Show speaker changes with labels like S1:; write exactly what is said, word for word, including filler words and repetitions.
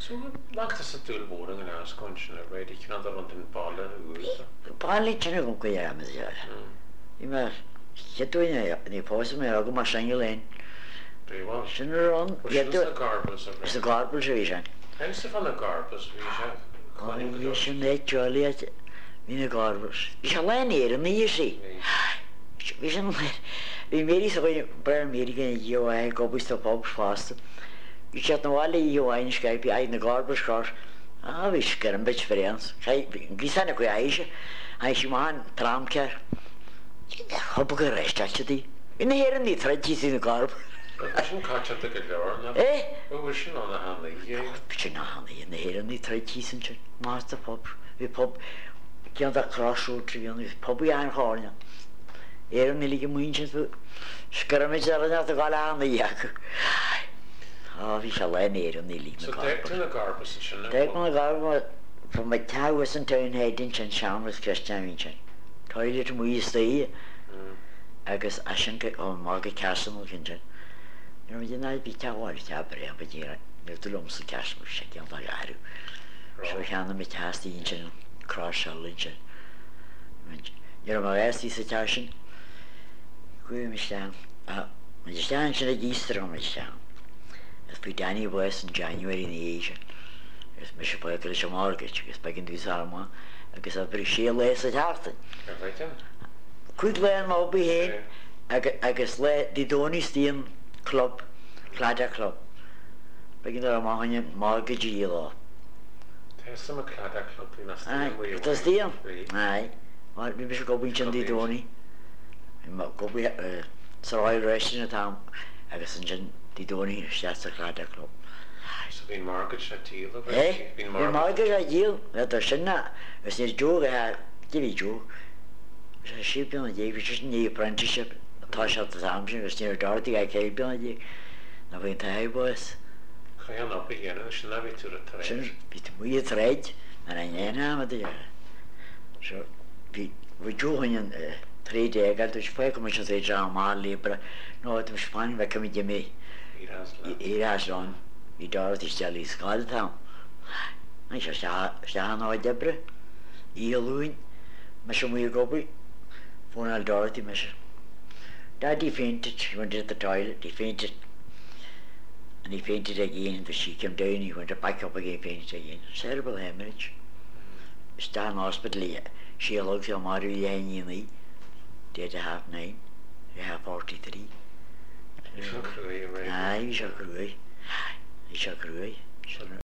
S1: So maakt het natuurlijk woorden en aanskonsen, weet je, dat er rond een ballen uit.
S2: Ballen kunnen ook weer aan het jaar. Maar je doet je niet pauze meer, ook maar zijn je leen.
S1: Doe wel.
S2: Zijn er rond?
S1: Je doet de garbels.
S2: Is de garbels wie zijn?
S1: En is er van de garbels wie zijn?
S2: Oh, wie zijn net Charlie? Wie de garbels? Wie zijn alleen hier, niet zie. Wie zijn wie meer is er bij Amerika in je eigen kopjes op op vast. Je zet nou alle je eigen schijf je eigen garbels gaat. Ah, wie is er een beetje vreemd. Wie zijn er goeie eisen? Hij is je man tramker. Heb ik een rest dat je die? In de heren niet, redjes in de garb.
S1: Dat is een katje te gedaan.
S2: Eh?
S1: Hoe is je nou de handen hier?
S2: Wat is je nou handen in de heren niet, redjes in je? Master pop. We pop. Ik kan dat crossroad trein. We pop je aan gaan. Heren niet liggen moeintjes. Schermen zelf naar de gala aan de jak. Ah, wie zal alleen heren niet liggen.
S1: Zo dekt in de garb is het je nu?
S2: Dekt in de garb, maar van mijn touw was een tuin heet in zijn schaam was Christian Wientje. Toilet moet je staan. Agus async o marga castle kinja. You know, you know, be tawar tabri, but you know, the lumps of castle shaking on the garu. So we can make hasty engine, cross shell engine. You know, my last situation. Good, Miss Down. Uh, Miss Down should have Easter on Miss Down. It's be Danny West in January in the Asian. It's Miss Parker's mortgage, it's back in the Salma. I guess I've been sheer less at Harton. Quick land op heen, agus le die Donny club, Clada club. Begin daar maar een mortgage hier.
S1: Het is een Clada club in
S2: Aston. Dat is die? Nee, maar we moeten ook iets aan die Donny. Maar ook weer Royal Restaurant aan, agus een die Donny staat de Clada club.
S1: Zo een mortgage at deal.
S2: Eh? Een mortgage at deal. Dat is een na. Is niet Joe gehad, die Joe. So she been on the was just in the apprenticeship. Tosh at the time, she was near Dorothy, I came on the I went to high boys.
S1: Ga je nou beginnen, als je nou weer terug te rijden?
S2: Beetje moeie te rijden, en dan jij naam het ja. Zo, we doen een drie dagen, dus wij komen zo steeds aan maar liever. Nou, het was spannend, wij komen je mee. Hier is dan, die Dorothy stel is gehad aan. En zo staan nou Deborah, hier Louis, maar zo moet je kopen. Phone al Dorothy, Mister Daddy fainted, he went to the toilet, he fainted. And he fainted again, but she came down, he went back up again, fainted again. Cerebral hemorrhage. Stan Hospital, she looked at Mario Yanni, dead at half nine, half forty-three.
S1: He's a cruel, right?
S2: Aye, he's a cruel. He's a cruel.